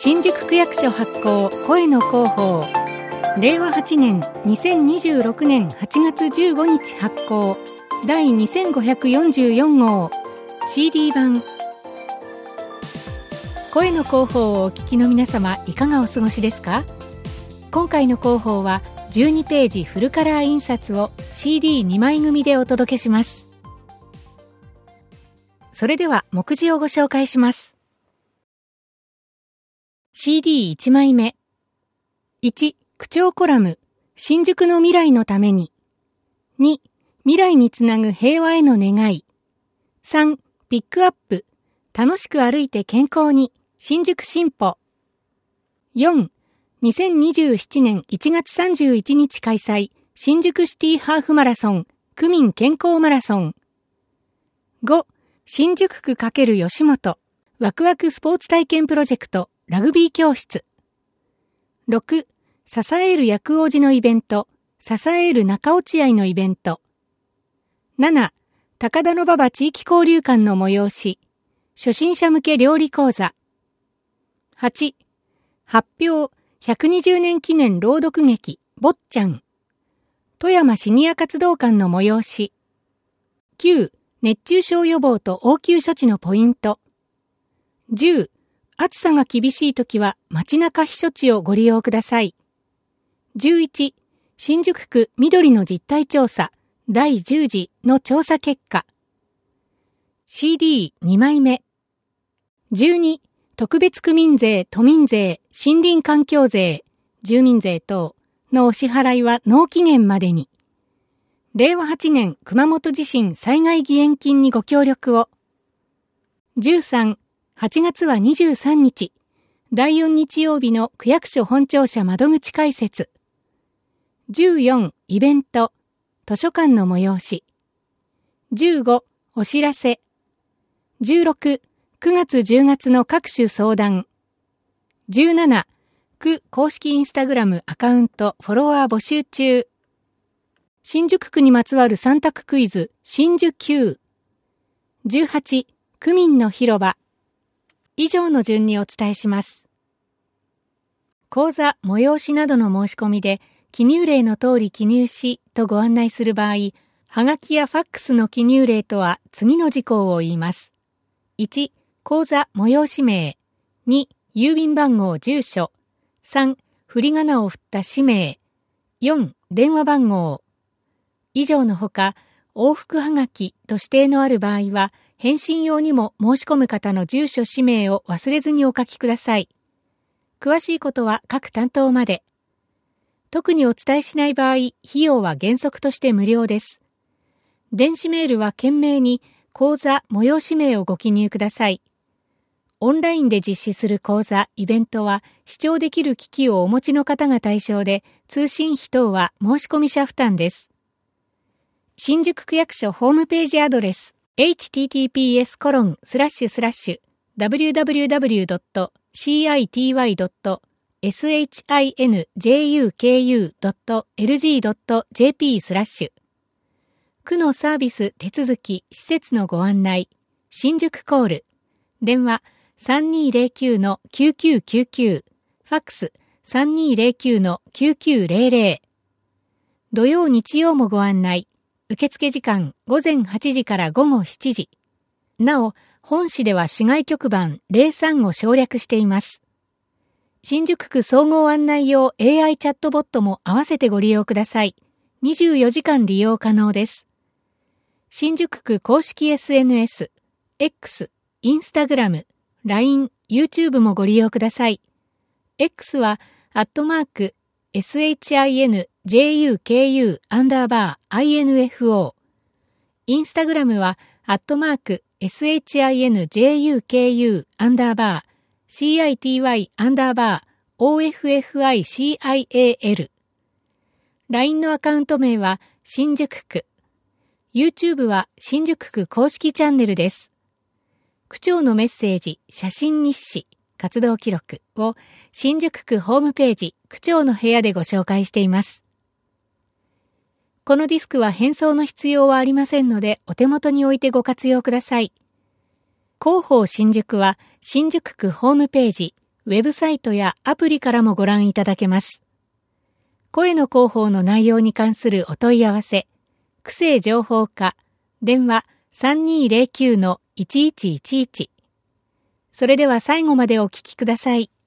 新宿区役所発行声の広報、令和8年2026年8月15日発行第2544号 CD 版。声の広報をお聞きの皆様、いかがお過ごしですか？今回の広報は12ページフルカラー印刷を CD2 枚組でお届けします。それでは目次をご紹介します。CD1 枚目。1、区長コラム、新宿の未来のために。2、未来につなぐ平和への願い。3、ピックアップ、楽しく歩いて健康に、新宿進歩。4、2027年1月31日開催、新宿シティハーフマラソン、区民健康マラソン。5、新宿区×吉本、ワクワクスポーツ体験プロジェクト、ラグビー教室。6、支える薬王子のイベント、支える中落合のイベント。7、高田馬場地域交流館の催し、初心者向け料理講座。8、発表、120年記念朗読劇、坊ちゃん。富山シニア活動館の催し。9、熱中症予防と応急処置のポイント。10、暑さが厳しいときは街中避暑地をご利用ください。11、新宿区緑の実態調査第10次の調査結果。CD2 枚目。12、特別区民税、都民税、森林環境税、住民税等のお支払いは納期限までに。令和8年熊本地震災害義援金にご協力を。13、8月は23日、第4日曜日の区役所本庁舎窓口開設。14、イベント、図書館の催し。15、お知らせ。16、9月10月の各種相談。17、区公式インスタグラムアカウントフォロワー募集中。新宿区にまつわる3択クイズ、新宿 Q。18、区民の広場。以上の順にお伝えします。講座、催しなどの申し込みで、記入例の通り記入しとご案内する場合、はがきやファックスの記入例とは次の事項を言います。1、講座、催し名。2、郵便番号、住所。3、振り仮名を振った氏名。4、電話番号。以上のほか、往復はがきと指定のある場合は、返信用にも申し込む方の住所氏名を忘れずにお書きください。詳しいことは各担当まで。特にお伝えしない場合、費用は原則として無料です。電子メールは懸命に講座催し名をご記入ください。オンラインで実施する講座、イベントは視聴できる機器をお持ちの方が対象で、通信費等は申し込み者負担です。新宿区役所ホームページアドレスhttps://www.city.shinjuku.lg.jp/ 区のサービス手続き施設のご案内新宿コール電話 3209-9999 ファックス 3209-9900 土曜日曜もご案内受付時間午前8時から午後7時。なお、本市では市外局番03を省略しています。新宿区総合案内用 AI チャットボットも合わせてご利用ください。24時間利用可能です。新宿区公式 SNS、X、インスタグラム、LINE、YouTube もご利用ください。X は、@SHINJUKU_INFO。インスタグラムは、@SHINJUKU_CITY_OFFICIAL。LINE のアカウント名は、新宿区。YouTube は、新宿区公式チャンネルです。区長のメッセージ、写真日誌、活動記録を新宿区ホームページ区長の部屋でご紹介しています。このディスクは返送の必要はありませんのでお手元に置いてご活用ください。広報新宿は新宿区ホームページウェブサイトやアプリからもご覧いただけます。声の広報の内容に関するお問い合わせ、区政情報課、電話 3209-1111。それでは最後までお聞きください。